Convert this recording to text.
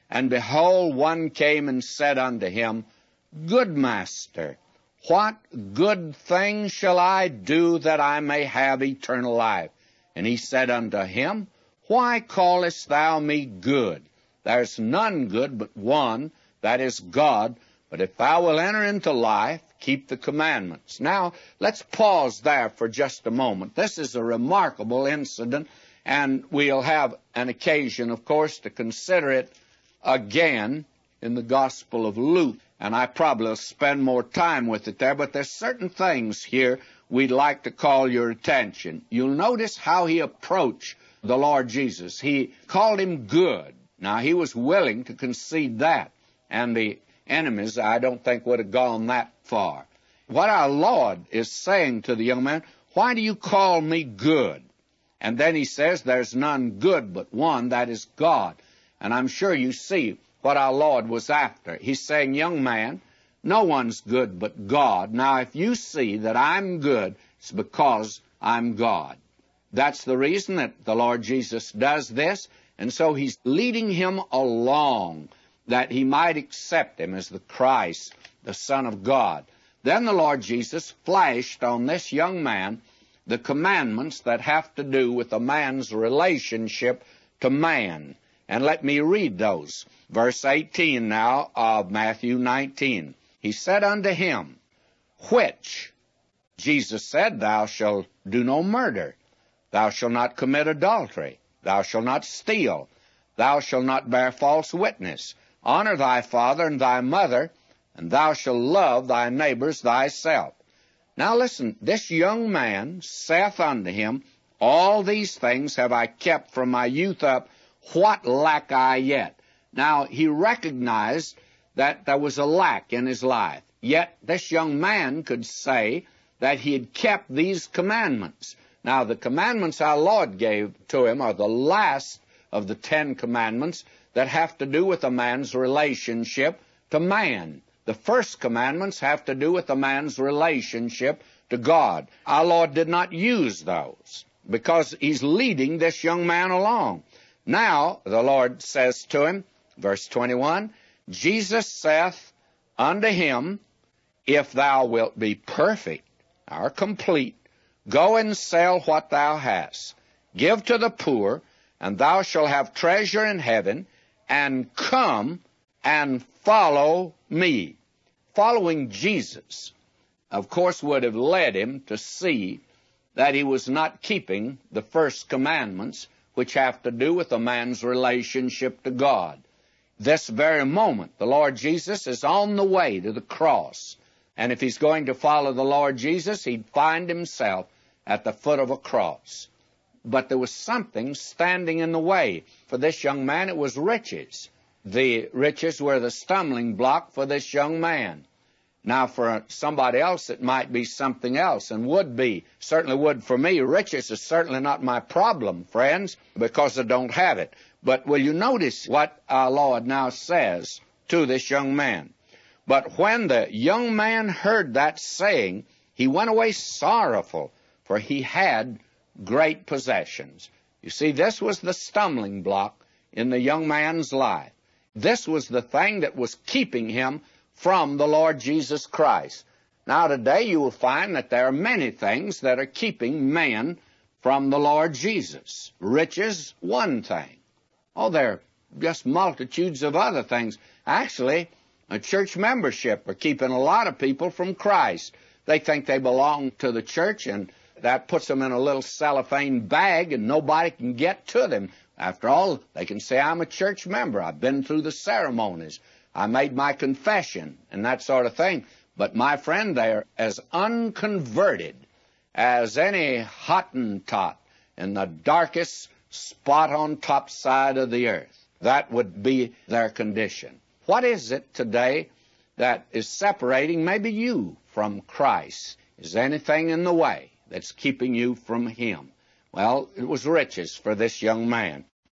And behold, one came and said unto him, Good master, what good thing shall I do that I may have eternal life? And he said unto him, Why callest thou me good? There's none good but one, that is God. But if thou wilt enter into life, keep the commandments. Now, let's pause there for just a moment. This is a remarkable incident, and we'll have an occasion, of course, to consider it again in the Gospel of Luke. And I probably will spend more time with it there, but there's certain things here we'd like to call your attention. You'll notice how he approached the Lord Jesus. He called him good. Now, he was willing to concede that, and the enemies, I don't think, would have gone that far. What our Lord is saying to the young man, why do you call me good? And then he says, there's none good but one, that is God. And I'm sure you see what our Lord was after. He's saying, young man, no one's good but God. Now, if you see that I'm good, it's because I'm God. That's the reason that the Lord Jesus does this. And so he's leading him along that he might accept him as the Christ, the Son of God. Then the Lord Jesus flashed on this young man the commandments that have to do with a man's relationship to man. And let me read those. Verse 18 now of Matthew 19. He said unto him, Which? Jesus said, Thou shalt do no murder. Thou shalt not commit adultery. Thou shalt not steal. Thou shalt not bear false witness. Honor thy father and thy mother, and thou shalt love thy neighbors thyself. Now listen, this young man saith unto him, All these things have I kept from my youth up. What lack I yet? Now, he recognized that there was a lack in his life. Yet this young man could say that he had kept these commandments. Now, the commandments our Lord gave to him are the last of the 10 commandments that have to do with a man's relationship to man. The first commandments have to do with a man's relationship to God. Our Lord did not use those because he's leading this young man along. Now, the Lord says to him, verse 21, Jesus saith unto him, If thou wilt be perfect or complete, go and sell what thou hast, give to the poor, and thou shalt have treasure in heaven, and come and follow me. Following Jesus, of course, would have led him to see that he was not keeping the first commandments, which have to do with a man's relationship to God. This very moment, the Lord Jesus is on the way to the cross. And if he's going to follow the Lord Jesus, he'd find himself at the foot of a cross. But there was something standing in the way. For this young man, it was riches. The riches were the stumbling block for this young man. Now, for somebody else, it might be something else, and would be. Certainly would for me. Riches is certainly not my problem, friends, because I don't have it. But will you notice what our Lord now says to this young man? But when the young man heard that saying, he went away sorrowful, for he had great possessions. You see, this was the stumbling block in the young man's life. This was the thing that was keeping him from the Lord Jesus Christ. Now, today you will find that there are many things that are keeping men from the Lord Jesus. Riches, one thing. Oh, there are just multitudes of other things. Actually, a church membership are keeping a lot of people from Christ. They think they belong to the church, and that puts them in a little cellophane bag, and nobody can get to them. After all, they can say, I'm a church member. I've been through the ceremonies. I made my confession, and that sort of thing. But my friend, they're as unconverted as any Hottentot in the darkest spot on top side of the earth. That would be their condition. What is it today that is separating maybe you from Christ? Is there anything in the way that's keeping you from Him? Well, it was riches for this young man.